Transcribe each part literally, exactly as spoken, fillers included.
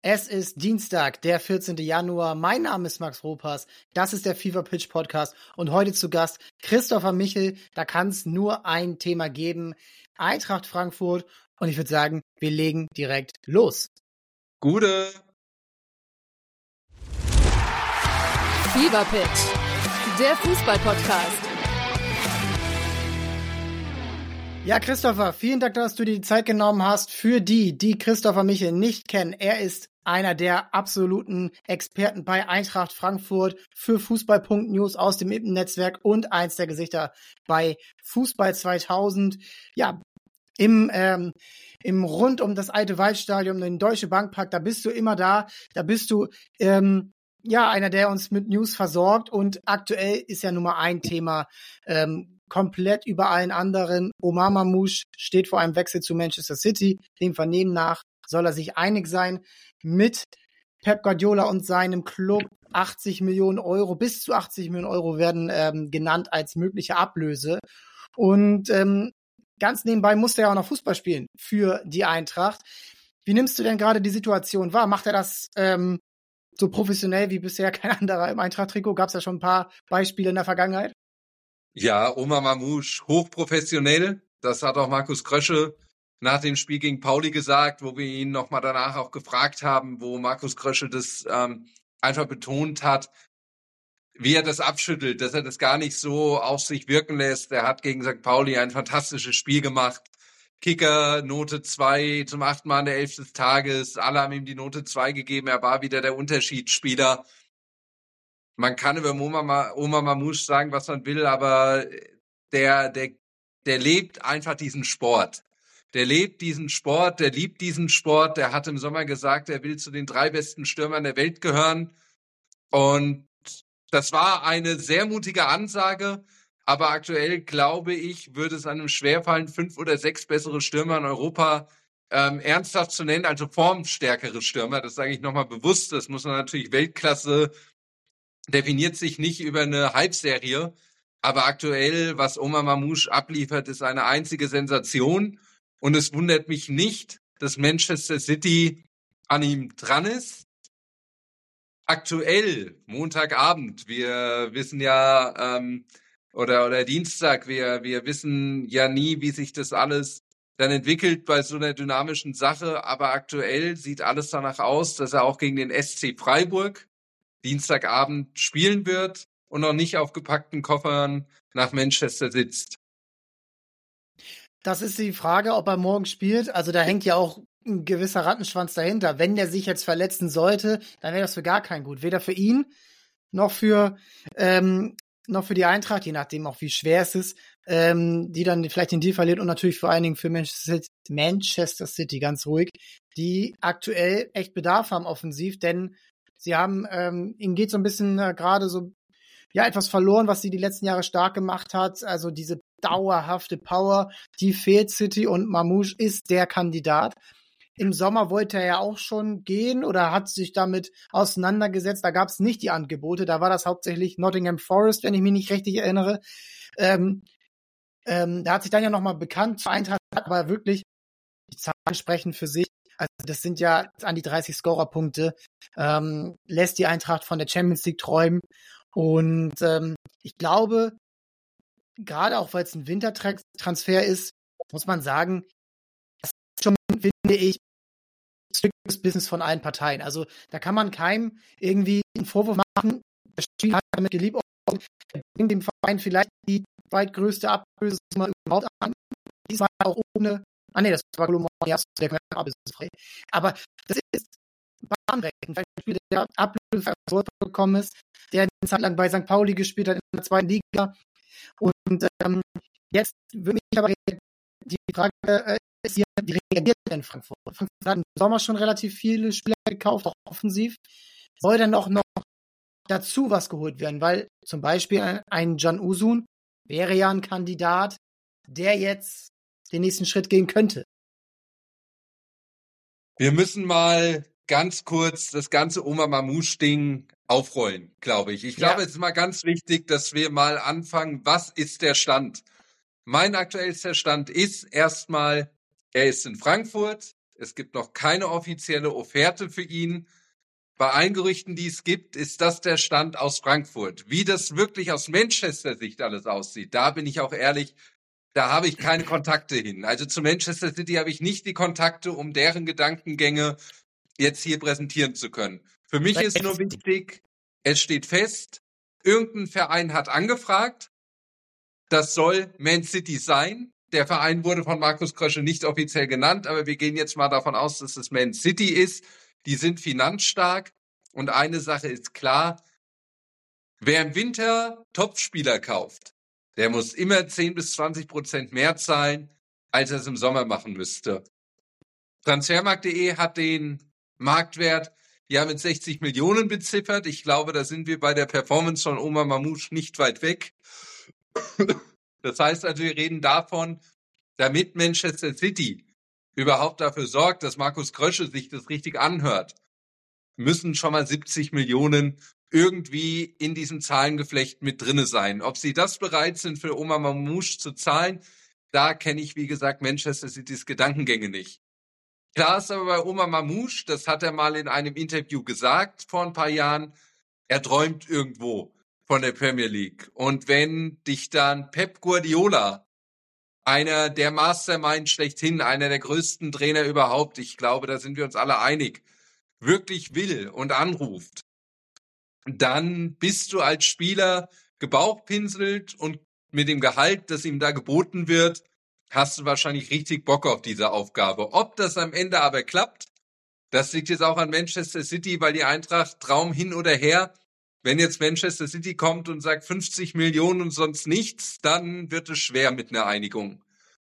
Es ist Dienstag, der vierzehnten Januar. Mein Name ist Max Ropas. Das ist der Fever Pitch Podcast. Und heute zu Gast Christopher Michel. Da kann es nur ein Thema geben. Eintracht Frankfurt. Und ich würde sagen, wir legen direkt los. Gute. Fever Pitch, der Fußball-Podcast. Ja, Christopher, vielen Dank, dass du dir die Zeit genommen hast. Für die, die Christopher Michel nicht kennen, er ist einer der absoluten Experten bei Eintracht Frankfurt für Fußball Punkt News aus dem I P N-Netzwerk und eins der Gesichter bei Fußball zweitausend. Ja, im ähm, im rund um das alte Waldstadion, den Deutsche Bankpark, da bist du immer da. Da bist du ähm, ja einer, der uns mit News versorgt. Und aktuell ist ja Nummer ein Thema ähm, komplett über allen anderen. Omar Mamouche steht vor einem Wechsel zu Manchester City. Dem Vernehmen nach soll er sich einig sein mit Pep Guardiola und seinem Club. achtzig Millionen Euro, bis zu achtzig Millionen Euro werden ähm, genannt als mögliche Ablöse. Und ähm, ganz nebenbei musste er auch noch Fußball spielen für die Eintracht. Wie nimmst du denn gerade die Situation wahr? Macht er das ähm, so professionell wie bisher kein anderer im Eintracht-Trikot? Gab es ja schon ein paar Beispiele in der Vergangenheit? Ja, Omar Mamouche, hochprofessionell. Das hat auch Markus Krösche nach dem Spiel gegen Pauli gesagt, wo wir ihn nochmal danach auch gefragt haben, wo Markus Krösche das ähm, einfach betont hat, wie er das abschüttelt, dass er das gar nicht so auf sich wirken lässt. Er hat gegen Sankt Pauli ein fantastisches Spiel gemacht. Kicker, Note zwei, zum achten Mal in der Elf des Tages. Alle haben ihm die Note zwei gegeben. Er war wieder der Unterschiedsspieler. Man kann über Omar, Omar Mamouche sagen, was man will, aber der, der, der lebt einfach diesen Sport. Der lebt diesen Sport, der liebt diesen Sport. Der hat im Sommer gesagt, er will zu den drei besten Stürmern der Welt gehören. Und das war eine sehr mutige Ansage. Aber aktuell, glaube ich, würde es einem schwerfallen, fünf oder sechs bessere Stürmer in Europa ähm, ernsthaft zu nennen, also formstärkere Stürmer. Das sage ich nochmal bewusst. Das muss man natürlich Weltklasse definiert sich nicht über eine Halbserie, aber aktuell, was Omar Mamouche abliefert, ist eine einzige Sensation und es wundert mich nicht, dass Manchester City an ihm dran ist. Aktuell, Montagabend, wir wissen ja, ähm, oder oder Dienstag, wir wir wissen ja nie, wie sich das alles dann entwickelt bei so einer dynamischen Sache, aber aktuell sieht alles danach aus, dass er auch gegen den S C Freiburg Dienstagabend spielen wird und noch nicht auf gepackten Koffern nach Manchester sitzt. Das ist die Frage, ob er morgen spielt. Also da hängt ja auch ein gewisser Rattenschwanz dahinter. Wenn der sich jetzt verletzen sollte, dann wäre das für gar kein gut. Weder für ihn noch für ähm, noch für die Eintracht, je nachdem auch wie schwer es ist, ähm, die dann vielleicht den Deal verliert und natürlich vor allen Dingen für Manchester City, Manchester City ganz ruhig, die aktuell echt Bedarf haben offensiv, denn sie haben, ähm, ihnen geht so ein bisschen äh, gerade so, ja, etwas verloren, was sie die letzten Jahre stark gemacht hat. Also diese dauerhafte Power, die fehlt City und Mamouche ist der Kandidat. Im Sommer wollte er ja auch schon gehen oder hat sich damit auseinandergesetzt. Da gab es nicht die Angebote. Da war das hauptsächlich Nottingham Forest, wenn ich mich nicht richtig erinnere. Ähm, ähm, da hat sich dann ja nochmal bekannt zur Eintracht, aber wirklich, die Zahlen sprechen für sich. Also das sind ja an die dreißig Scorerpunkte, ähm, lässt die Eintracht von der Champions League träumen. Und ähm, ich glaube, gerade auch weil es ein Wintertransfer ist, muss man sagen, das ist schon, finde ich, das Business von allen Parteien. Also da kann man keinem irgendwie einen Vorwurf machen. Das Spiel hat damit geliebt, bringt dem Verein vielleicht die zweitgrößte Ablöse überhaupt an. Diesmal auch ohne. Ah nee, das war Kolomonias, der kann ablösefrei. Aber das ist bahnbrechend, weil ein Spieler, der Ablöse bekommen ist, der eine Zeit lang bei Sankt Pauli gespielt hat in der zweiten Liga. Und ähm, jetzt würde mich aber die Frage äh, ist hier, wie reagiert denn Frankfurt? Frankfurt hat im Sommer schon relativ viele Spieler gekauft, auch offensiv. Soll dann auch noch dazu was geholt werden? Weil zum Beispiel ein Can Uzun wäre ja ein Kandidat, der jetzt den nächsten Schritt gehen könnte. Wir müssen mal ganz kurz das ganze Omar Mamouche-Ding aufrollen, glaube ich. Ich glaube, ja. Es ist mal ganz wichtig, dass wir mal anfangen, was ist der Stand? Mein aktuellster Stand ist erstmal, er ist in Frankfurt, Es gibt noch keine offizielle Offerte für ihn. Bei allen Gerüchten, die es gibt, ist das der Stand aus Frankfurt. Wie das wirklich aus Manchester-Sicht alles aussieht, da bin ich auch ehrlich, da habe ich keine Kontakte hin. Also zu Manchester City habe ich nicht die Kontakte, um deren Gedankengänge jetzt hier präsentieren zu können. Für mich ist nur wichtig, es steht fest, irgendein Verein hat angefragt, das soll Man City sein. Der Verein wurde von Markus Krösche nicht offiziell genannt, aber wir gehen jetzt mal davon aus, dass es Man City ist. Die sind finanzstark und eine Sache ist klar, wer im Winter Topspieler kauft, der muss immer zehn bis zwanzig Prozent mehr zahlen, als er es im Sommer machen müsste. Transfermarkt punkt de hat den Marktwert ja mit sechzig Millionen beziffert. Ich glaube, da sind wir bei der Performance von Omar Mamouche nicht weit weg. Das heißt also, wir reden davon, damit Manchester City überhaupt dafür sorgt, dass Markus Krösche sich das richtig anhört, müssen schon mal siebzig Millionen irgendwie in diesem Zahlengeflecht mit drinne sein. Ob sie das bereit sind, für Omar Mamouche zu zahlen, da kenne ich, wie gesagt, Manchester Citys Gedankengänge nicht. Klar ist aber bei Omar Mamouche, das hat er mal in einem Interview gesagt vor ein paar Jahren, er träumt irgendwo von der Premier League. Und wenn dich dann Pep Guardiola, einer der Mastermind schlechthin, einer der größten Trainer überhaupt, ich glaube, da sind wir uns alle einig, wirklich will und anruft, dann bist du als Spieler gebauchpinselt und mit dem Gehalt, das ihm da geboten wird, hast du wahrscheinlich richtig Bock auf diese Aufgabe. Ob das am Ende aber klappt, das liegt jetzt auch an Manchester City, weil die Eintracht Traum hin oder her, wenn jetzt Manchester City kommt und sagt fünfzig Millionen und sonst nichts, dann wird es schwer mit einer Einigung.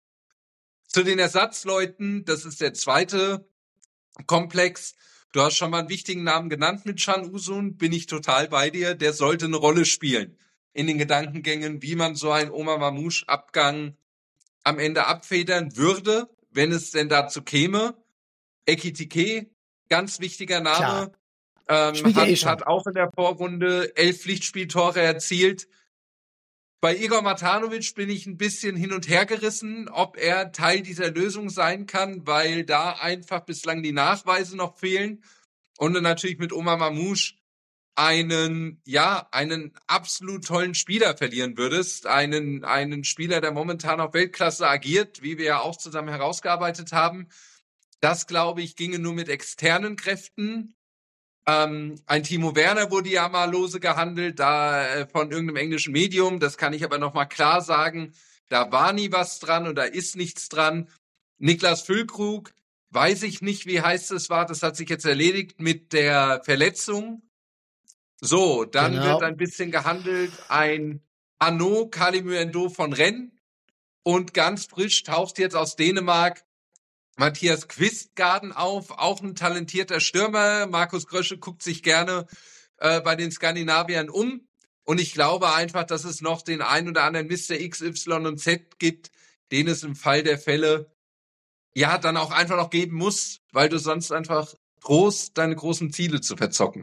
Zu den Ersatzleuten, das ist der zweite Komplex. Du hast schon mal einen wichtigen Namen genannt mit Can Uzun, bin ich total bei dir. Der sollte eine Rolle spielen in den Gedankengängen, wie man so einen Omar Mamouche-Abgang am Ende abfedern würde, wenn es denn dazu käme. Ekitike, ganz wichtiger Name. Ähm, hat, eh hat auch in der Vorrunde elf Pflichtspieltore erzielt. Bei Igor Matanovic bin ich ein bisschen hin und her gerissen, ob er Teil dieser Lösung sein kann, weil da einfach bislang die Nachweise noch fehlen. Und dann natürlich mit Omar Mamouche einen, ja, einen absolut tollen Spieler verlieren würdest. Einen, einen Spieler, der momentan auf Weltklasse agiert, wie wir ja auch zusammen herausgearbeitet haben. Das, glaube ich, ginge nur mit externen Kräften. Ähm, ein Timo Werner wurde ja mal lose gehandelt, da äh, von irgendeinem englischen Medium, das kann ich aber nochmal klar sagen, da war nie was dran und da ist nichts dran. Niklas Füllkrug, weiß ich nicht, wie heiß es war, das hat sich jetzt erledigt mit der Verletzung. So, dann genau. Wird ein bisschen gehandelt, ein Arnaud Kalimuendo von Rennes und ganz frisch taucht jetzt aus Dänemark Matthias Quistgarden auf, auch ein talentierter Stürmer. Markus Krösche guckt sich gerne äh, bei den Skandinaviern um. Und ich glaube einfach, dass es noch den ein oder anderen Mister X, Y und Z gibt, den es im Fall der Fälle ja dann auch einfach noch geben muss, weil du sonst einfach drohst, deine großen Ziele zu verzocken.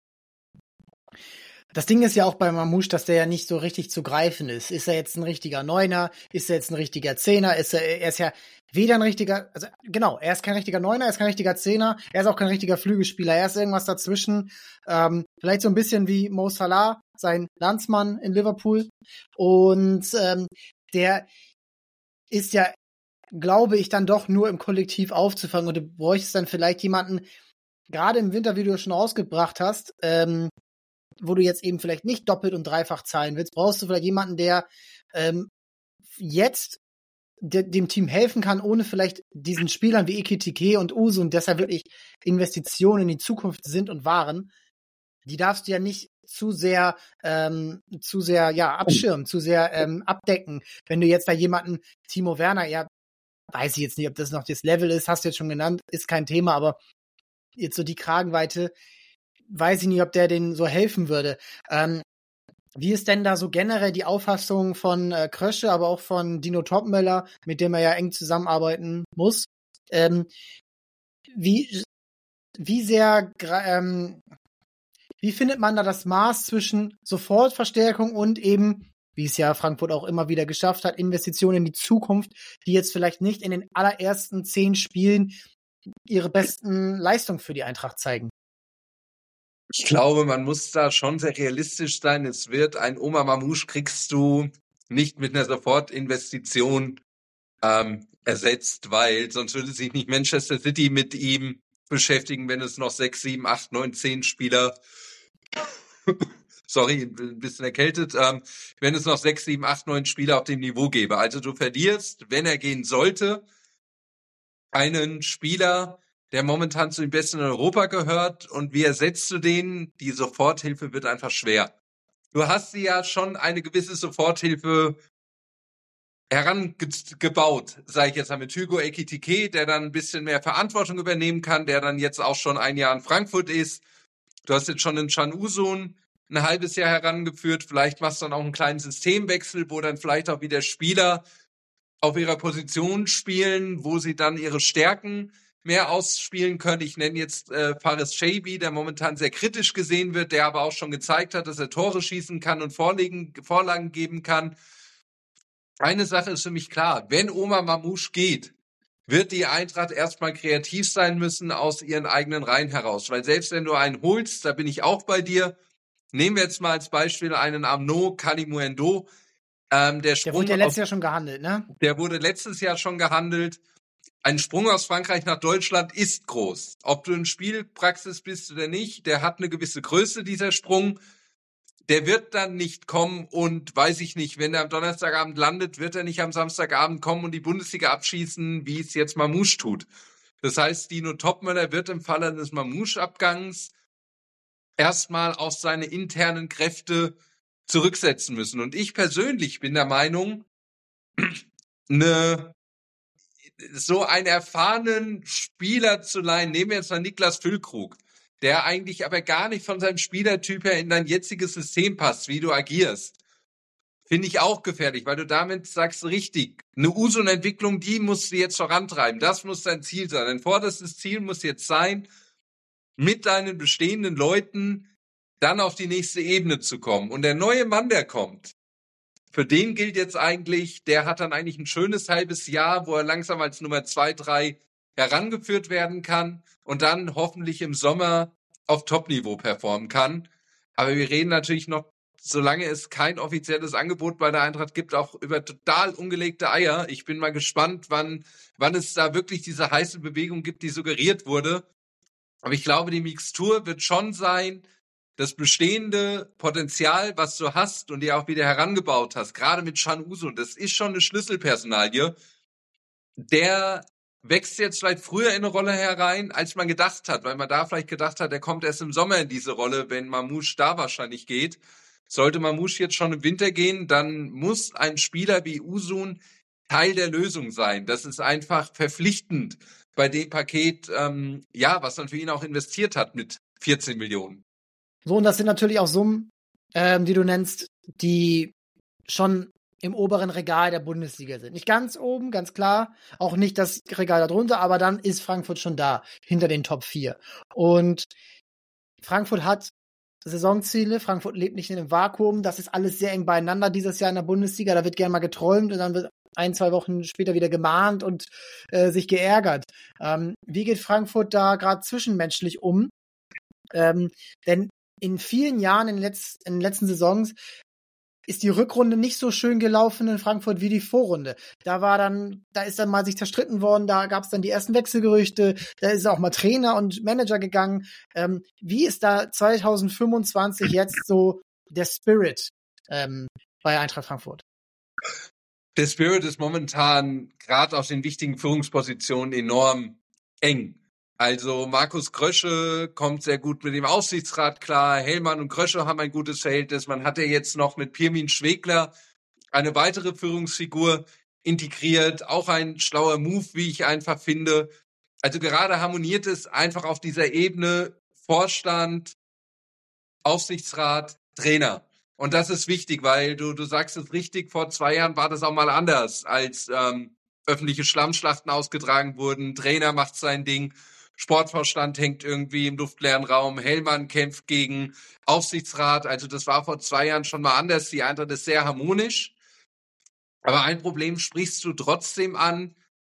Das Ding ist ja auch bei Mamouche, dass der ja nicht so richtig zu greifen ist. Ist er jetzt ein richtiger Neuner? Ist er jetzt ein richtiger Zehner? Ist er, er ist ja weder ein richtiger, also genau, er ist kein richtiger Neuner, er ist kein richtiger Zehner, er ist auch kein richtiger Flügelspieler, er ist irgendwas dazwischen. Ähm, vielleicht so ein bisschen wie Mo Salah, sein Landsmann in Liverpool. Und ähm, der ist ja, glaube ich, dann doch nur im Kollektiv aufzufangen. Und du bräuchtest dann vielleicht jemanden, gerade im Winter, wie du schon rausgebracht hast, ähm, wo du jetzt eben vielleicht nicht doppelt und dreifach zahlen willst, brauchst du vielleicht jemanden, der ähm, jetzt de- dem Team helfen kann, ohne vielleicht diesen Spielern wie Ekitike und Usu, und deshalb wirklich Investitionen in die Zukunft sind und waren, die darfst du ja nicht zu sehr, ähm, zu sehr, ja, abschirmen, zu sehr ähm, abdecken. Wenn du jetzt da jemanden, Timo Werner, ja, weiß ich jetzt nicht, ob das noch das Level ist, hast du jetzt schon genannt, ist kein Thema, aber jetzt so die Kragenweite, weiß ich nicht, ob der denen so helfen würde. Ähm, wie ist denn da so generell die Auffassung von äh, Krösche, aber auch von Dino Topmöller, mit dem er ja eng zusammenarbeiten muss? Ähm, wie, wie sehr, ähm, wie findet man da das Maß zwischen Sofortverstärkung und eben, wie es ja Frankfurt auch immer wieder geschafft hat, Investitionen in die Zukunft, die jetzt vielleicht nicht in den allerersten zehn Spielen ihre besten Leistungen für die Eintracht zeigen? Ich glaube, man muss da schon sehr realistisch sein. Es wird ein Omar Mamouche kriegst du nicht mit einer Sofortinvestition ähm, ersetzt, weil sonst würde sich nicht Manchester City mit ihm beschäftigen, wenn es noch sechs, sieben, acht, neun, zehn Spieler sorry, ein bisschen erkältet, ähm, wenn es noch sechs, sieben, acht, neun Spieler auf dem Niveau gäbe. Also du verlierst, wenn er gehen sollte, einen Spieler, der momentan zu den Besten in Europa gehört, und wie ersetzt du den? Die Soforthilfe wird einfach schwer. Du hast sie ja schon eine gewisse Soforthilfe herangebaut, sage ich jetzt mal, mit Hugo Ekitike, der dann ein bisschen mehr Verantwortung übernehmen kann, der dann jetzt auch schon ein Jahr in Frankfurt ist. Du hast jetzt schon einen Can Uzun ein halbes Jahr herangeführt. Vielleicht machst du dann auch einen kleinen Systemwechsel, wo dann vielleicht auch wieder Spieler auf ihrer Position spielen, wo sie dann ihre Stärken mehr ausspielen können. Ich nenne jetzt äh, Faris Shaibi, der momentan sehr kritisch gesehen wird, der aber auch schon gezeigt hat, dass er Tore schießen kann und Vorlegen, Vorlagen geben kann. Eine Sache ist für mich klar, wenn Omar Mamouche geht, wird die Eintracht erstmal kreativ sein müssen aus ihren eigenen Reihen heraus. Weil selbst wenn du einen holst, da bin ich auch bei dir. Nehmen wir jetzt mal als Beispiel einen Amno Kalimuendo. Ähm, der, der wurde ja letztes Jahr schon gehandelt, ne? Der wurde letztes Jahr schon gehandelt. Ein Sprung aus Frankreich nach Deutschland ist groß. Ob du in Spielpraxis bist oder nicht, der hat eine gewisse Größe, dieser Sprung. Der wird dann nicht kommen und, weiß ich nicht, wenn er am Donnerstagabend landet, wird er nicht am Samstagabend kommen und die Bundesliga abschießen, wie es jetzt Mamouche tut. Das heißt, Dino Topmöller wird im Falle des Mamouche-Abgangs erstmal auf seine internen Kräfte zurücksetzen müssen. Und ich persönlich bin der Meinung, eine, so einen erfahrenen Spieler zu leihen, nehmen wir jetzt mal Niklas Füllkrug, der eigentlich aber gar nicht von seinem Spielertyp her in dein jetziges System passt, wie du agierst, finde ich auch gefährlich, weil du damit sagst, richtig, eine U S O-Entwicklung, die musst du jetzt vorantreiben. Das muss dein Ziel sein. Dein vorderstes Ziel muss jetzt sein, mit deinen bestehenden Leuten dann auf die nächste Ebene zu kommen. Und der neue Mann, der kommt, für den gilt jetzt eigentlich, der hat dann eigentlich ein schönes halbes Jahr, wo er langsam als Nummer zwei, drei herangeführt werden kann und dann hoffentlich im Sommer auf Top-Niveau performen kann. Aber wir reden natürlich noch, solange es kein offizielles Angebot bei der Eintracht gibt, auch über total ungelegte Eier. Ich bin mal gespannt, wann, wann es da wirklich diese heiße Bewegung gibt, die suggeriert wurde. Aber ich glaube, die Mixtur wird schon sein, das bestehende Potenzial, was du hast und dir auch wieder herangebaut hast, gerade mit Can Uzun, das ist schon eine Schlüsselpersonalie. Der wächst jetzt vielleicht früher in eine Rolle herein, als man gedacht hat, weil man da vielleicht gedacht hat, er kommt erst im Sommer in diese Rolle, wenn Mamouche da wahrscheinlich geht. Sollte Mamouche jetzt schon im Winter gehen, dann muss ein Spieler wie Uzun Teil der Lösung sein. Das ist einfach verpflichtend bei dem Paket, ähm, ja, was man für ihn auch investiert hat mit vierzehn Millionen. So, und das sind natürlich auch Summen, ähm, die du nennst, die schon im oberen Regal der Bundesliga sind. Nicht ganz oben, ganz klar, auch nicht das Regal darunter, aber dann ist Frankfurt schon da, hinter den Top vier. Und Frankfurt hat Saisonziele, Frankfurt lebt nicht in einem Vakuum, das ist alles sehr eng beieinander dieses Jahr in der Bundesliga, da wird gerne mal geträumt und dann wird ein, zwei Wochen später wieder gemahnt und äh, sich geärgert. Ähm, wie geht Frankfurt da gerade zwischenmenschlich um? Ähm, denn in vielen Jahren, in den, Letz-, in den letzten Saisons, ist die Rückrunde nicht so schön gelaufen in Frankfurt wie die Vorrunde. Da war dann, da ist dann mal sich zerstritten worden, da gab es dann die ersten Wechselgerüchte, da ist auch mal Trainer und Manager gegangen. Ähm, wie ist da zwanzig fünfundzwanzig jetzt so der Spirit ähm, bei Eintracht Frankfurt? Der Spirit ist momentan gerade auf den wichtigen Führungspositionen enorm eng. Also Markus Krösche kommt sehr gut mit dem Aufsichtsrat klar. Hellmann und Krösche haben ein gutes Verhältnis. Man hat ja jetzt noch mit Pirmin Schwegler eine weitere Führungsfigur integriert. Auch ein schlauer Move, wie ich einfach finde. Also gerade harmoniert es einfach auf dieser Ebene Vorstand, Aufsichtsrat, Trainer. Und das ist wichtig, weil du du sagst es richtig, vor zwei Jahren war das auch mal anders, als ähm, öffentliche Schlammschlachten ausgetragen wurden. Trainer macht sein Ding. Sportvorstand hängt irgendwie im luftleeren Raum. Hellmann kämpft gegen Aufsichtsrat. Also das war vor zwei Jahren schon mal anders. Die Eintracht ist sehr harmonisch. Aber ein Problem sprichst du trotzdem an.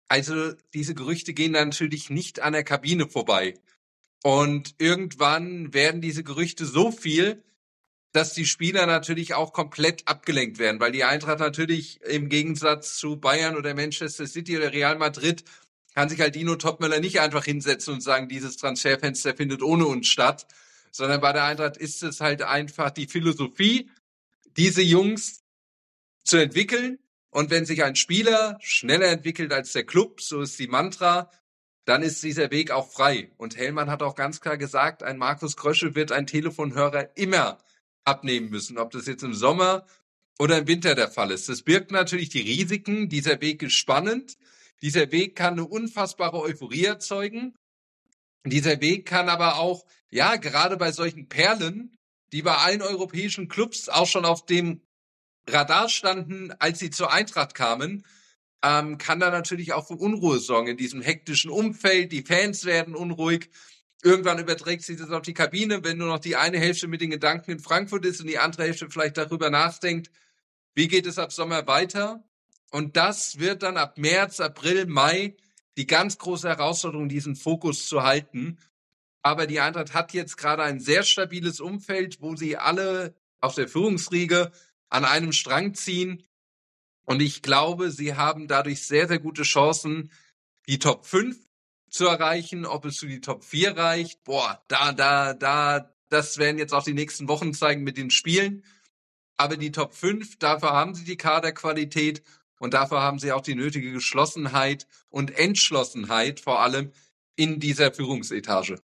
Also diese Gerüchte gehen natürlich nicht an der Kabine vorbei. Und irgendwann werden diese Gerüchte so viel, dass die Spieler natürlich auch komplett abgelenkt werden, weil die Eintracht natürlich im Gegensatz zu Bayern oder Manchester City oder Real Madrid kann sich halt Dino Topmöller nicht einfach hinsetzen und sagen, dieses Transferfenster findet ohne uns statt, sondern bei der Eintracht ist es halt einfach die Philosophie, diese Jungs zu entwickeln. Und wenn sich ein Spieler schneller entwickelt als der Club, so ist die Mantra, dann ist dieser Weg auch frei. Und Hellmann hat auch ganz klar gesagt, ein Markus Krösche wird ein Telefonhörer immer abnehmen müssen, ob das jetzt im Sommer oder im Winter der Fall ist. Das birgt natürlich die Risiken. Dieser Weg ist spannend. Dieser Weg kann eine unfassbare Euphorie erzeugen. Dieser Weg kann aber auch, ja, gerade bei solchen Perlen, die bei allen europäischen Clubs auch schon auf dem Radar standen, als sie zur Eintracht kamen, ähm, kann da natürlich auch für Unruhe sorgen in diesem hektischen Umfeld. Die Fans werden unruhig. Irgendwann überträgt sich das auf die Kabine, wenn nur noch die eine Hälfte mit den Gedanken in Frankfurt ist und die andere Hälfte vielleicht darüber nachdenkt, wie geht es ab Sommer weiter? Und das wird dann ab März, April, Mai die ganz große Herausforderung, diesen Fokus zu halten. Aber die Eintracht hat jetzt gerade ein sehr stabiles Umfeld, wo sie alle auf der Führungsriege an einem Strang ziehen. Und ich glaube, sie haben dadurch sehr, sehr gute Chancen, die Top fünf zu erreichen. Ob es für die Top vier reicht, boah, da, da, da, das werden jetzt auch die nächsten Wochen zeigen mit den Spielen. Aber die Top fünf, dafür haben sie die Kaderqualität und dafür haben sie auch die nötige Geschlossenheit und Entschlossenheit, vor allem in dieser Führungsetage.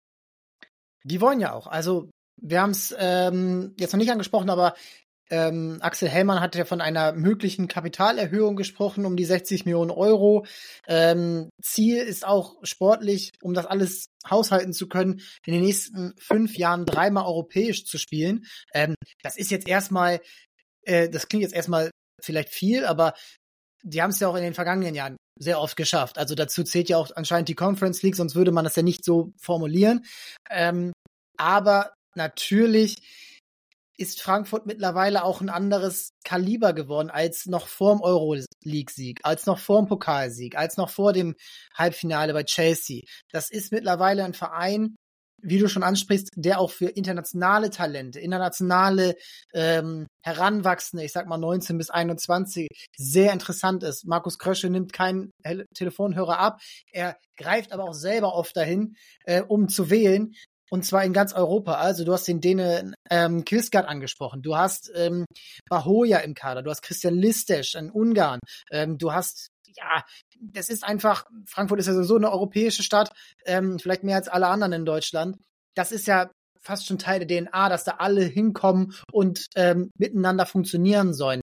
Die wollen ja auch. Also wir haben es ähm, jetzt noch nicht angesprochen, aber ähm, Axel Hellmann hat ja von einer möglichen Kapitalerhöhung gesprochen um die sechzig Millionen Euro. Ähm, Ziel ist auch sportlich, um das alles haushalten zu können, in den nächsten fünf Jahren dreimal europäisch zu spielen. Ähm, das ist jetzt erstmal, äh, das klingt jetzt erstmal vielleicht viel, aber die haben es ja auch in den vergangenen Jahren sehr oft geschafft. Also dazu zählt ja auch anscheinend die Conference League, sonst würde man das ja nicht so formulieren. Ähm, aber natürlich ist Frankfurt mittlerweile auch ein anderes Kaliber geworden als noch vor dem Euroleague-Sieg, als noch vor dem Pokalsieg, als noch vor dem Halbfinale bei Chelsea. Das ist mittlerweile ein Verein, wie du schon ansprichst, der auch für internationale Talente, internationale ähm, Heranwachsende, ich sag mal neunzehn bis einundzwanzig, sehr interessant ist. Markus Krösche nimmt keinen Telefonhörer ab, er greift aber auch selber oft dahin, äh, um zu wählen. Und zwar in ganz Europa. Also du hast den Däne ähm, Kvistgaard angesprochen. Du hast ähm, Bahoja im Kader. Du hast Christian Listesch in Ungarn. Ähm, du hast, ja, das ist einfach, Frankfurt ist ja sowieso eine europäische Stadt, ähm, vielleicht mehr als alle anderen in Deutschland. Das ist ja fast schon Teil der D N A, dass da alle hinkommen und ähm, miteinander funktionieren sollen.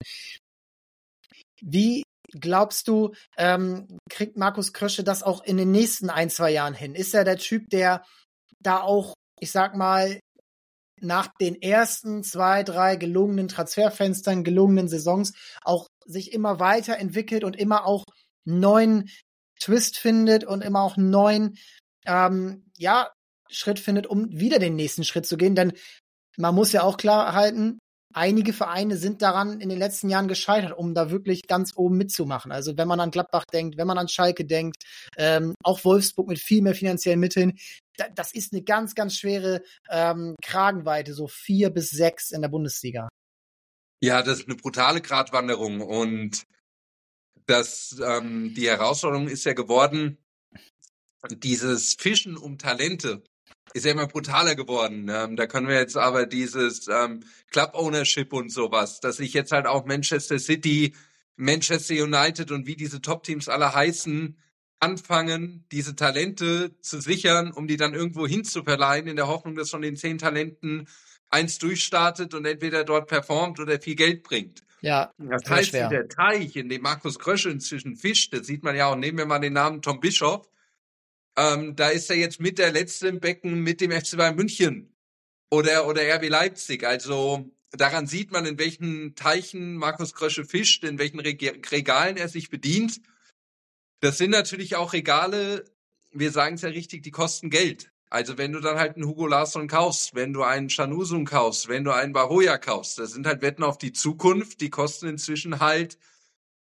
Wie glaubst du, ähm, kriegt Markus Krösche das auch in den nächsten ein, zwei Jahren hin? Ist er der Typ, der da auch, ich sag mal, nach den ersten zwei, drei gelungenen Transferfenstern, gelungenen Saisons auch sich immer weiterentwickelt und immer auch einen neuen Twist findet und immer auch einen neuen ähm, ja, Schritt findet, um wieder den nächsten Schritt zu gehen. Denn man muss ja auch klar halten, einige Vereine sind daran in den letzten Jahren gescheitert, um da wirklich ganz oben mitzumachen. Also wenn man an Gladbach denkt, wenn man an Schalke denkt, ähm, auch Wolfsburg mit viel mehr finanziellen Mitteln, da, das ist eine ganz, ganz schwere ähm, Kragenweite, so vier bis sechs in der Bundesliga. Ja, das ist eine brutale Gratwanderung und das, ähm, die Herausforderung ist ja geworden, dieses Fischen um Talente ist ja immer brutaler geworden. Ähm, da können wir jetzt aber dieses ähm, Club-Ownership und sowas, dass sich jetzt halt auch Manchester City, Manchester United und wie diese Top-Teams alle heißen, anfangen, diese Talente zu sichern, um die dann irgendwo hinzuverleihen, in der Hoffnung, dass von den zehn Talenten eins durchstartet und entweder dort performt oder viel Geld bringt. Ja, das heißt, schwer. Der Teich, in dem Markus Krösche inzwischen fischt, das sieht man ja auch, nehmen wir mal den Namen Tom Bischoff, Ähm, da ist er jetzt mit der Letzte im Becken mit dem F C Bayern München oder, oder R B Leipzig. Also daran sieht man, in welchen Teichen Markus Krösche fischt, in welchen Reg- Regalen er sich bedient. Das sind natürlich auch Regale, wir sagen es ja richtig, die kosten Geld. Also wenn du dann halt einen Hugo Larsson kaufst, wenn du einen Chanusum kaufst, wenn du einen Bahoja kaufst, das sind halt Wetten auf die Zukunft, die kosten inzwischen halt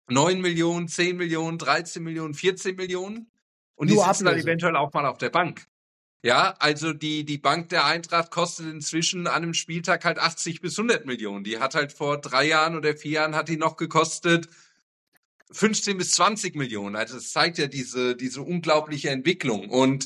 neun Millionen, zehn Millionen, dreizehn Millionen, vierzehn Millionen und Nur die sitzen dann Ablöse. eventuell auch mal auf der Bank. Ja, also die, die Bank der Eintracht kostet inzwischen an einem Spieltag halt achtzig bis hundert Millionen. Die hat halt vor drei Jahren oder vier Jahren hat die noch gekostet fünfzehn bis zwanzig Millionen. Also es zeigt ja diese, diese unglaubliche Entwicklung. Und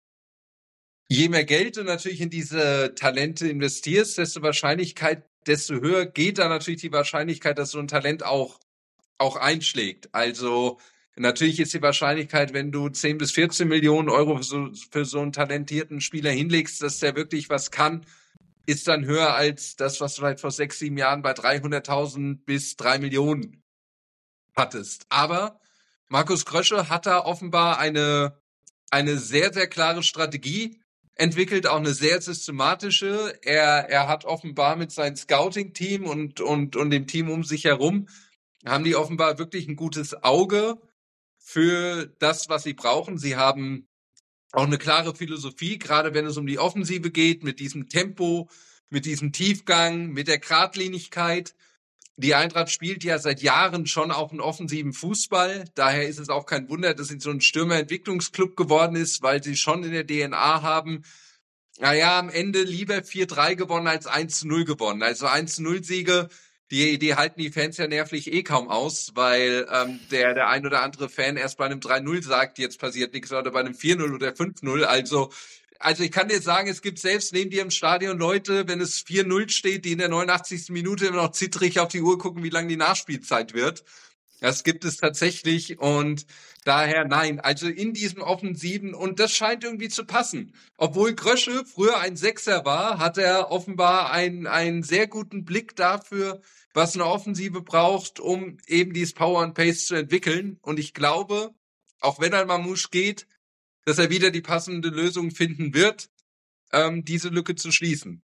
je mehr Geld du natürlich in diese Talente investierst, desto Wahrscheinlichkeit, desto höher geht da natürlich die Wahrscheinlichkeit, dass so ein Talent auch, auch einschlägt. Also natürlich ist die Wahrscheinlichkeit, wenn du zehn bis vierzehn Millionen Euro für so, für so einen talentierten Spieler hinlegst, dass der wirklich was kann, ist dann höher als das, was du halt vor sechs, sieben Jahren bei dreihunderttausend bis drei Millionen hattest. Aber Markus Krösche hat da offenbar eine, eine sehr, sehr klare Strategie entwickelt, auch eine sehr systematische. Er, er hat offenbar mit seinem Scouting-Team und, und, und dem Team um sich herum, haben die offenbar wirklich ein gutes Auge für das, was sie brauchen. Sie haben auch eine klare Philosophie, gerade wenn es um die Offensive geht, mit diesem Tempo, mit diesem Tiefgang, mit der Geradlinigkeit. Die Eintracht spielt ja seit Jahren schon auch einen offensiven Fußball. Daher ist es auch kein Wunder, dass sie so ein Stürmerentwicklungsclub geworden ist, weil sie schon in der D N A haben, naja, am Ende lieber vier drei gewonnen als eins zu null gewonnen. Also eins zu null Siege, die, die halten die Fans ja nervlich eh kaum aus, weil ähm, der, der ein oder andere Fan erst bei einem drei null sagt, jetzt passiert nichts, oder bei einem vier null oder fünf null. Also Also ich kann dir sagen, es gibt selbst neben dir im Stadion Leute, wenn es vier null steht, die in der neunundachtzigsten Minute immer noch zittrig auf die Uhr gucken, wie lang die Nachspielzeit wird. Das gibt es tatsächlich und daher nein. Also in diesem Offensiven und das scheint irgendwie zu passen. Obwohl Krösche früher ein Sechser war, hat er offenbar einen, einen sehr guten Blick dafür, was eine Offensive braucht, um eben dieses Power and Pace zu entwickeln. Und ich glaube, auch wenn ein Mamouche geht, dass er wieder die passende Lösung finden wird, ähm, diese Lücke zu schließen.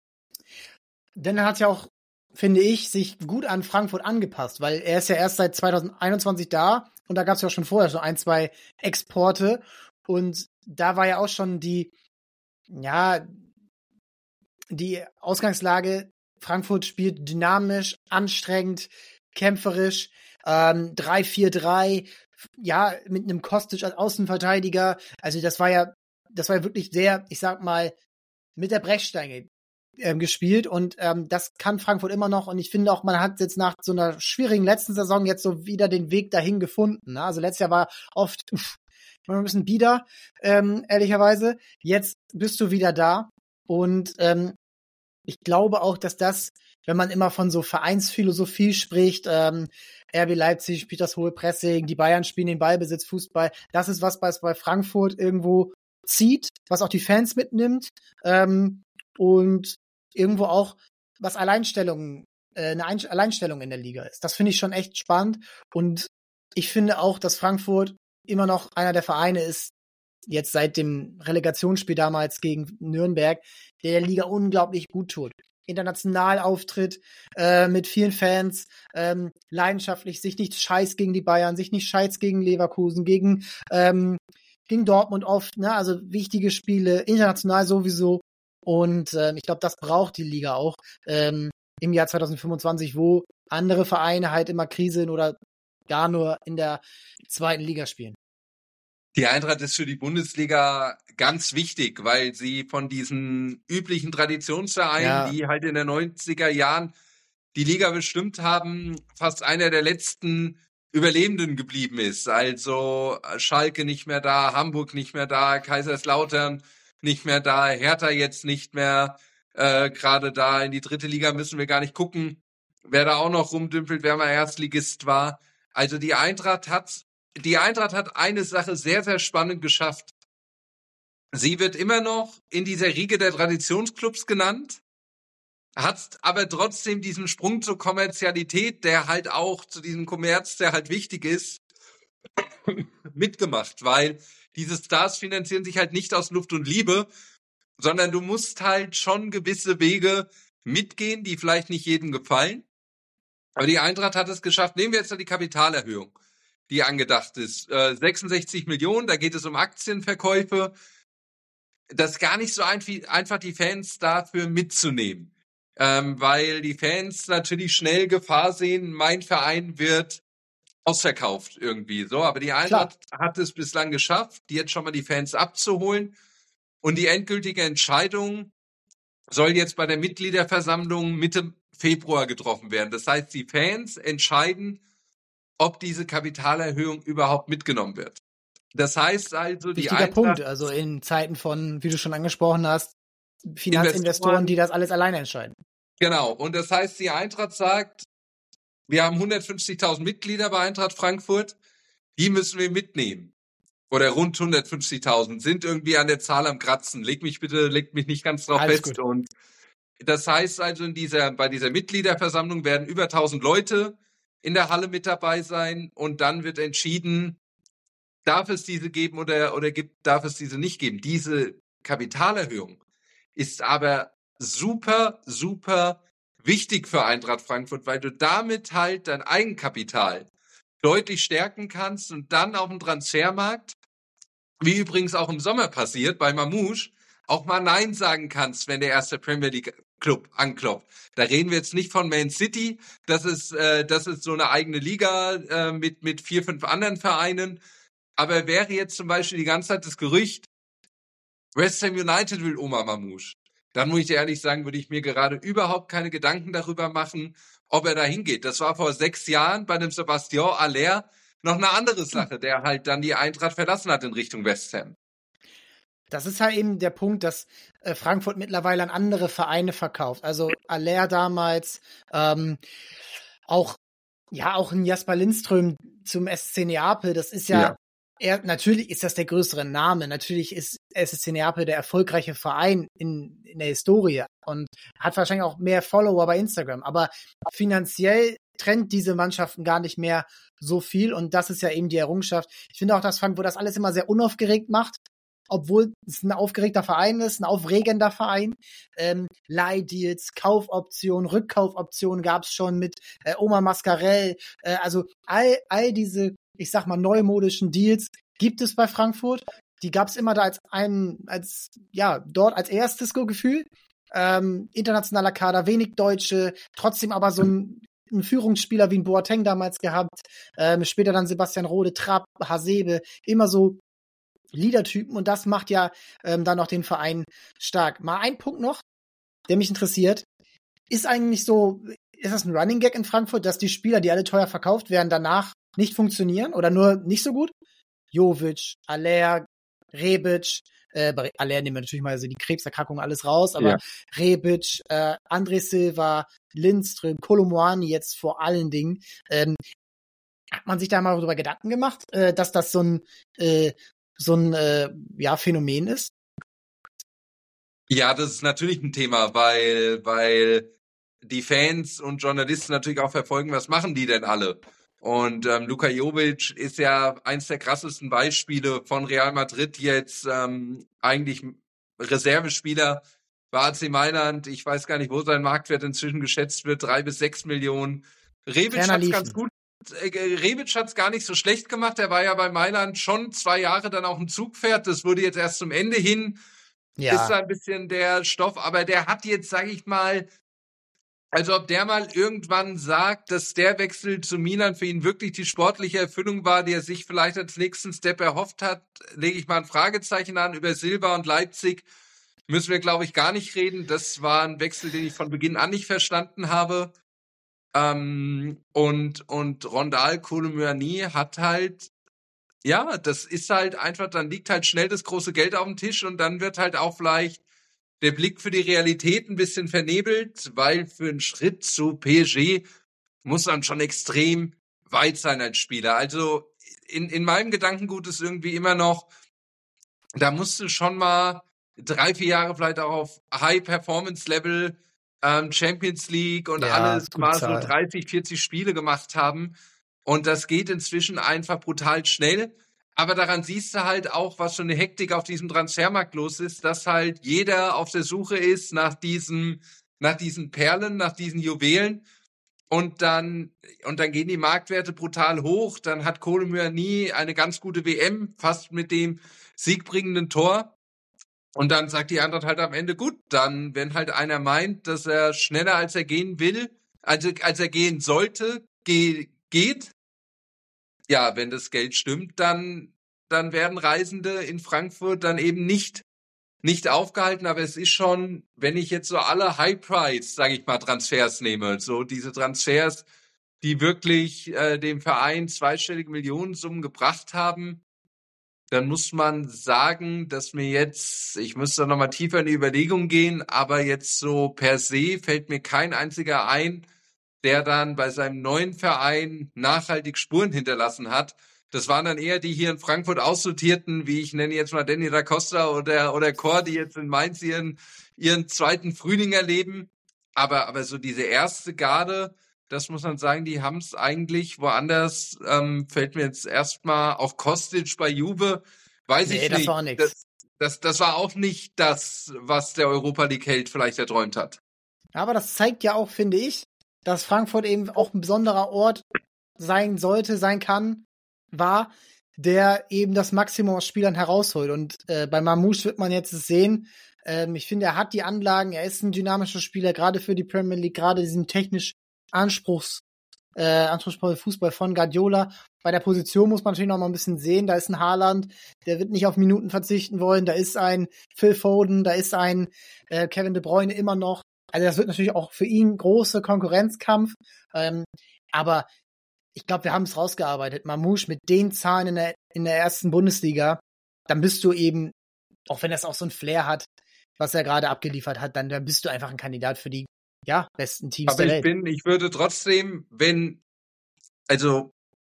Denn er hat ja auch, finde ich, sich gut an Frankfurt angepasst, weil er ist ja erst seit zwanzig einundzwanzig da und da gab es ja auch schon vorher so ein, zwei Exporte und da war ja auch schon die, ja, die Ausgangslage, Frankfurt spielt dynamisch, anstrengend, kämpferisch, ähm, drei vier drei, ja, mit einem Kostic als Außenverteidiger. Also das war ja, das war ja wirklich sehr, ich sag mal, mit der Brechstange ähm, gespielt und ähm, das kann Frankfurt immer noch und ich finde auch, man hat jetzt nach so einer schwierigen letzten Saison jetzt so wieder den Weg dahin gefunden. Ne? Also letztes Jahr war oft uff, ein bisschen bieder, ähm, ehrlicherweise. Jetzt bist du wieder da und ähm, ich glaube auch, dass das, wenn man immer von so Vereinsphilosophie spricht, ähm, R B Leipzig spielt das hohe Pressing, die Bayern spielen den Ballbesitz, Fußball, das ist was, was bei Frankfurt irgendwo zieht, was auch die Fans mitnimmt ähm, und irgendwo auch was Alleinstellung, äh, eine Ein- Alleinstellung in der Liga ist. Das finde ich schon echt spannend und ich finde auch, dass Frankfurt immer noch einer der Vereine ist, jetzt seit dem Relegationsspiel damals gegen Nürnberg, der der Liga unglaublich gut tut. International auftritt, äh, mit vielen Fans, ähm, leidenschaftlich, sich nicht scheiß gegen die Bayern, sich nicht scheiß gegen Leverkusen, gegen, ähm, gegen Dortmund oft, ne, also wichtige Spiele, international sowieso. Und ähm, ich glaube, das braucht die Liga auch ähm, im Jahr zwanzig fünfundzwanzig, wo andere Vereine halt immer kriseln oder gar nur in der zweiten Liga spielen. Die Eintracht ist für die Bundesliga ganz wichtig, weil sie von diesen üblichen Traditionsvereinen, ja, die halt in den neunziger Jahren die Liga bestimmt haben, fast einer der letzten Überlebenden geblieben ist. Also Schalke nicht mehr da, Hamburg nicht mehr da, Kaiserslautern nicht mehr da, Hertha jetzt nicht mehr äh, gerade da. In die dritte Liga müssen wir gar nicht gucken, wer da auch noch rumdümpelt, wer mal Erstligist war. Also die Eintracht hat Die Eintracht hat eine Sache sehr, sehr spannend geschafft. Sie wird immer noch in dieser Riege der Traditionsclubs genannt, hat aber trotzdem diesen Sprung zur Kommerzialität, der halt auch zu diesem Kommerz, der halt wichtig ist, mitgemacht, weil diese Stars finanzieren sich halt nicht aus Luft und Liebe, sondern du musst halt schon gewisse Wege mitgehen, die vielleicht nicht jedem gefallen. Aber die Eintracht hat es geschafft. Nehmen wir jetzt die Kapitalerhöhung, die angedacht ist. Äh, sechsundsechzig Millionen, da geht es um Aktienverkäufe. Das ist gar nicht so einfach, die Fans dafür mitzunehmen. Ähm, weil die Fans natürlich schnell Gefahr sehen, mein Verein wird ausverkauft irgendwie so. Aber die Eintracht Klar. hat es bislang geschafft, jetzt schon mal die Fans abzuholen. Und die endgültige Entscheidung soll jetzt bei der Mitgliederversammlung Mitte Februar getroffen werden. Das heißt, die Fans entscheiden, ob diese Kapitalerhöhung überhaupt mitgenommen wird. Das heißt also, die Wichtiger Eintracht... Punkt, also in Zeiten von, wie du schon angesprochen hast, Finanzinvestoren, die das alles alleine entscheiden. Genau, und das heißt, die Eintracht sagt, wir haben hundertfünfzigtausend Mitglieder bei Eintracht Frankfurt, die müssen wir mitnehmen. Oder rund hundertfünfzigtausend sind irgendwie an der Zahl am Kratzen. Leg mich bitte, legt mich nicht ganz drauf Alles fest. gut. Und das heißt also, in dieser, bei dieser Mitgliederversammlung werden über tausend Leute in der Halle mit dabei sein und dann wird entschieden, darf es diese geben oder, oder gibt, darf es diese nicht geben. Diese Kapitalerhöhung ist aber super, super wichtig für Eintracht Frankfurt, weil du damit halt dein Eigenkapital deutlich stärken kannst und dann auf dem Transfermarkt, wie übrigens auch im Sommer passiert bei Mamouche, auch mal Nein sagen kannst, wenn der erste Premier League Club anklopft. Da reden wir jetzt nicht von Man City, das ist, äh, das ist so eine eigene Liga äh, mit, mit vier, fünf anderen Vereinen. Aber wäre jetzt zum Beispiel die ganze Zeit das Gerücht, West Ham United will Omar Mamouche, dann muss ich dir ehrlich sagen, würde ich mir gerade überhaupt keine Gedanken darüber machen, ob er da hingeht. Das war vor sechs Jahren bei dem Sebastian Aller noch eine andere Sache, der halt dann die Eintracht verlassen hat in Richtung West Ham. Das ist halt eben der Punkt, dass äh, Frankfurt mittlerweile an andere Vereine verkauft. Also Aller damals, ähm, auch ja auch ein Jasper Lindström zum S C Neapel. Das ist ja, ja. Er, natürlich ist das der größere Name. Natürlich ist S C Neapel der erfolgreiche Verein in, in der Historie und hat wahrscheinlich auch mehr Follower bei Instagram. Aber finanziell trennt diese Mannschaften gar nicht mehr so viel und das ist ja eben die Errungenschaft. Ich finde auch, dass Frankfurt das alles immer sehr unaufgeregt macht, obwohl es ein aufgeregter Verein ist, ein aufregender Verein. Ähm, Leihdeals, Kaufoptionen, Rückkaufoptionen gab es schon mit äh, Omar Mascarell. Äh, also all, all diese, ich sag mal, neumodischen Deals gibt es bei Frankfurt. Die gab es immer da als ein, als ja, dort als erstes Gefühl. Ähm, internationaler Kader, wenig Deutsche, trotzdem aber so ein ein Führungsspieler wie ein Boateng damals gehabt, ähm, später dann Sebastian Rode, Trapp, Hasebe, immer so Leadertypen und das macht ja ähm, dann auch den Verein stark. Mal ein Punkt noch, der mich interessiert, ist eigentlich so, ist das ein Running Gag in Frankfurt, dass die Spieler, die alle teuer verkauft werden, danach nicht funktionieren oder nur nicht so gut? Jovic, Aller, Rebic, äh, bei Aller nehmen wir natürlich mal also die Krebserkrankung alles raus, aber ja. Rebic, äh, André Silva, Lindström, Kolomoani jetzt vor allen Dingen. Ähm, hat man sich da mal darüber Gedanken gemacht, äh, dass das so ein äh, so ein äh, ja, Phänomen ist? Ja, das ist natürlich ein Thema, weil weil die Fans und Journalisten natürlich auch verfolgen, was machen die denn alle? Und ähm, Luka Jovic ist ja eins der krassesten Beispiele von Real Madrid, jetzt ähm, eigentlich Reservespieler bei A C Mailand. Ich weiß gar nicht, wo sein Marktwert inzwischen geschätzt wird, drei bis sechs Millionen. Rebic hat's ganz gut. Rebic hat's gar nicht so schlecht gemacht. Er war ja bei Mailand schon zwei Jahre dann auch ein Zugpferd. Das wurde jetzt erst zum Ende hin. Ja. Ist da ein bisschen der Stoff. Aber der hat jetzt, sage ich mal, also ob der mal irgendwann sagt, dass der Wechsel zu Milan für ihn wirklich die sportliche Erfüllung war, die er sich vielleicht als nächsten Step erhofft hat, lege ich mal ein Fragezeichen an. Über Silva und Leipzig müssen wir, glaube ich, gar nicht reden. Das war ein Wechsel, den ich von Beginn an nicht verstanden habe. Ähm, und, und Rondal Kolomoani hat halt, ja, das ist halt einfach, dann liegt halt schnell das große Geld auf dem Tisch und dann wird halt auch vielleicht der Blick für die Realität ein bisschen vernebelt, weil für einen Schritt zu P S G muss man schon extrem weit sein als Spieler. Also in, in meinem Gedankengut ist irgendwie immer noch, da musst du schon mal drei, vier Jahre vielleicht auch auf High-Performance-Level ähm, Champions League und ja, alles mal so dreißig, vierzig Spiele gemacht haben. Und das geht inzwischen einfach brutal schnell. Aber daran siehst du halt auch, was für eine Hektik auf diesem Transfermarkt los ist, dass halt jeder auf der Suche ist nach diesen, nach diesen Perlen, nach diesen Juwelen. Und dann, und dann gehen die Marktwerte brutal hoch. Dann hat Kolomoani eine ganz gute W M, fast mit dem siegbringenden Tor. Und dann sagt die Eintracht halt am Ende, gut, dann, wenn halt einer meint, dass er schneller als er gehen will, also als er gehen sollte, ge- geht, ja, wenn das Geld stimmt, dann, dann werden Reisende in Frankfurt dann eben nicht, nicht aufgehalten. Aber es ist schon, wenn ich jetzt so alle High-Price, sage ich mal, Transfers nehme, so diese Transfers, die wirklich äh, dem Verein zweistellige Millionensummen gebracht haben, dann muss man sagen, dass mir jetzt, ich müsste noch mal tiefer in die Überlegung gehen, aber jetzt so per se fällt mir kein einziger ein, der dann bei seinem neuen Verein nachhaltig Spuren hinterlassen hat. Das waren dann eher die hier in Frankfurt aussortierten, wie ich nenne jetzt mal Danny da Costa oder, oder Chor, die jetzt in Mainz ihren, ihren zweiten Frühling erleben. Aber, aber so diese erste Garde, das muss man sagen, die haben es eigentlich woanders, ähm, fällt mir jetzt erstmal auch Kostic bei Juve, weiß Nee, ich das nicht. war auch nix. Das, das, das war auch nicht das, was der Europa League-Held vielleicht erträumt hat. Aber das zeigt ja auch, finde ich, dass Frankfurt eben auch ein besonderer Ort sein sollte, sein kann, war, der eben das Maximum aus Spielern herausholt. Und äh, bei Mamouche wird man jetzt es sehen. Ähm, ich finde, er hat die Anlagen, er ist ein dynamischer Spieler, gerade für die Premier League, gerade diesen technisch Anspruchs, äh, anspruchsvollen Fußball von Guardiola. Bei der Position muss man natürlich noch mal ein bisschen sehen. Da ist ein Haaland, der wird nicht auf Minuten verzichten wollen. Da ist ein Phil Foden, da ist ein äh, Kevin De Bruyne immer noch. Also das wird natürlich auch für ihn große Konkurrenzkampf. Ähm, aber ich glaube, wir haben es rausgearbeitet. Mamouche mit den Zahlen in der, in der ersten Bundesliga, dann bist du eben, auch wenn das auch so ein Flair hat, was er gerade abgeliefert hat, dann, dann bist du einfach ein Kandidat für die ja, besten Teams Aber der ich Welt. bin, ich würde trotzdem, wenn, also,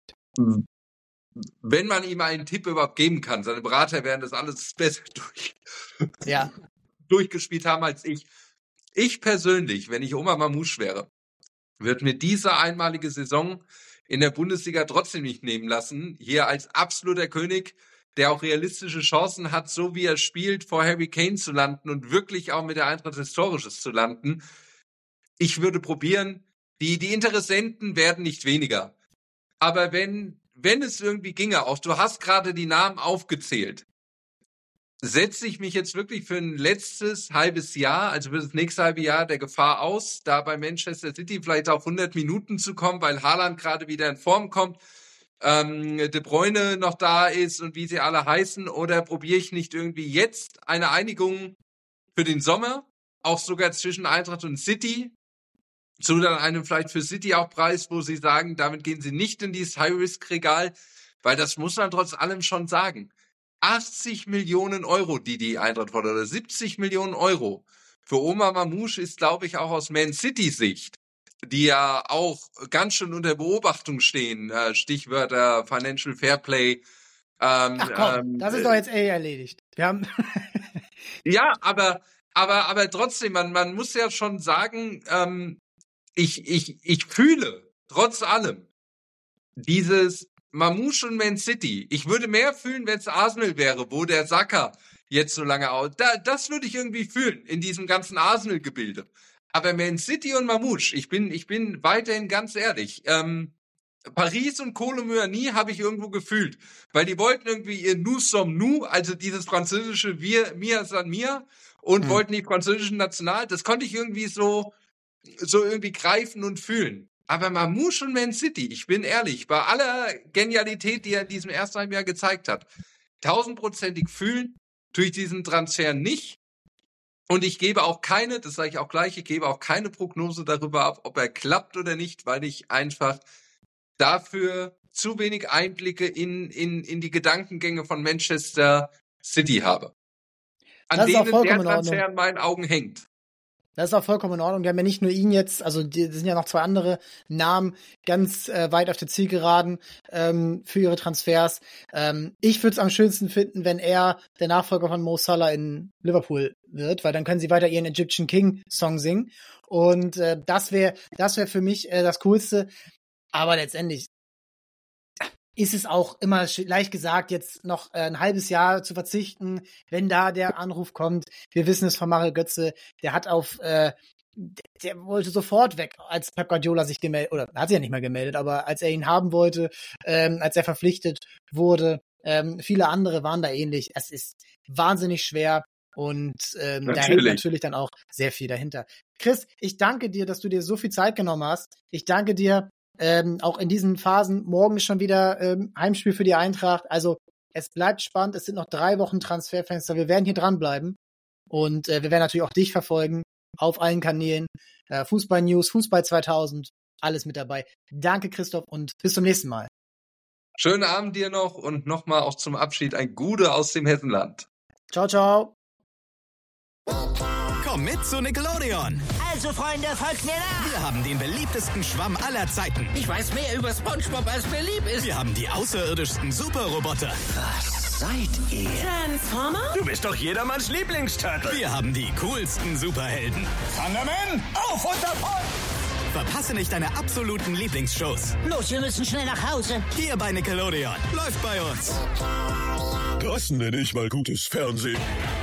wenn man ihm einen Tipp überhaupt geben kann, seine Berater werden das alles besser durch, Ja. durchgespielt haben als ich. Ich persönlich, wenn ich Omar Mamouche wäre, würde mir diese einmalige Saison in der Bundesliga trotzdem nicht nehmen lassen, hier als absoluter König, der auch realistische Chancen hat, so wie er spielt, vor Harry Kane zu landen und wirklich auch mit der Eintracht Historisches zu landen. Ich würde probieren, die, die Interessenten werden nicht weniger. Aber wenn, wenn es irgendwie ginge, auch du hast gerade die Namen aufgezählt, setze ich mich jetzt wirklich für ein letztes halbes Jahr, also für das nächste halbe Jahr der Gefahr aus, da bei Manchester City vielleicht auf hundert Minuten zu kommen, weil Haaland gerade wieder in Form kommt, ähm, De Bruyne noch da ist und wie sie alle heißen, oder probiere ich nicht irgendwie jetzt eine Einigung für den Sommer, auch sogar zwischen Eintracht und City, zu dann einem vielleicht für City auch Preis, wo sie sagen, damit gehen sie nicht in dieses High-Risk-Regal, weil das muss man trotz allem schon sagen. achtzig Millionen Euro, die die Eintracht fordert, oder siebzig Millionen Euro. Für Omar Mamouche ist, glaube ich, auch aus Man City-Sicht, die ja auch ganz schön unter Beobachtung stehen, äh, Stichwörter Financial Fairplay. Ähm, Ach komm, ähm, das ist doch jetzt eh erledigt. Wir haben ja, aber, aber, aber trotzdem, man, man muss ja schon sagen, ähm, ich, ich, ich fühle, trotz allem, dieses Mamouche und Man City. Ich würde mehr fühlen, wenn es Arsenal wäre, wo der Saka jetzt so lange aus. Da, das würde ich irgendwie fühlen in diesem ganzen Arsenal-Gebilde. Aber Man City und Mamouche, ich bin, ich bin weiterhin ganz ehrlich. Ähm, Paris und Kolo-Muani habe ich irgendwo gefühlt, weil die wollten irgendwie ihr Nous sommes nous, also dieses französische Wir, Mia san Mia, und mhm. wollten die französischen National. Das konnte ich irgendwie so, so irgendwie greifen und fühlen. Aber Mamouche und Man City, ich bin ehrlich, bei aller Genialität, die er in diesem ersten halben Jahr gezeigt hat, tausendprozentig fühlen tue ich diesen Transfer nicht. Und ich gebe auch keine, das sage ich auch gleich, ich gebe auch keine Prognose darüber ab, ob er klappt oder nicht, weil ich einfach dafür zu wenig Einblicke in, in, in die Gedankengänge von Manchester City habe. An das denen der Transfer in meinen Augen hängt. Das ist auch vollkommen in Ordnung. Wir haben ja nicht nur ihn jetzt, also die, das sind ja noch zwei andere Namen ganz äh, weit auf der Zielgeraden ähm, für ihre Transfers. Ähm, ich würde es am schönsten finden, wenn er der Nachfolger von Mo Salah in Liverpool wird, weil dann können sie weiter ihren Egyptian King Song singen. Und äh, das wäre das wäre für mich äh, das Coolste. Aber letztendlich ist es auch immer leicht gesagt, jetzt noch ein halbes Jahr zu verzichten, wenn da der Anruf kommt. Wir wissen es von Mario Götze, der hat auf, äh, der wollte sofort weg, als Pep Guardiola sich gemeldet, oder hat sich ja nicht mehr gemeldet, aber als er ihn haben wollte, ähm, als er verpflichtet wurde, ähm, viele andere waren da ähnlich. Es ist wahnsinnig schwer und ähm, da hängt natürlich dann auch sehr viel dahinter. Chris, ich danke dir, dass du dir so viel Zeit genommen hast. Ich danke dir, Ähm, auch in diesen Phasen, morgen ist schon wieder ähm, Heimspiel für die Eintracht. Also es bleibt spannend, es sind noch drei Wochen Transferfenster. Wir werden hier dranbleiben. Und äh, wir werden natürlich auch dich verfolgen auf allen Kanälen. Äh, Fußball News, Fußball zweitausend, alles mit dabei. Danke, Christoph, und bis zum nächsten Mal. Schönen Abend dir noch und nochmal auch zum Abschied ein Gude aus dem Hessenland. Ciao, ciao. Komm mit zu Nickelodeon. Also, Freunde, folgt mir nach. Wir haben den beliebtesten Schwamm aller Zeiten. Ich weiß mehr über SpongeBob, als mir lieb ist. Wir haben die außerirdischsten Superroboter. Was seid ihr? Transformer? Du bist doch jedermanns Lieblingsturtle. Wir haben die coolsten Superhelden. Thunderman, auf und davon! Verpasse nicht deine absoluten Lieblingsshows. Los, wir müssen schnell nach Hause. Hier bei Nickelodeon. Läuft bei uns. Das nenne ich mal gutes Fernsehen.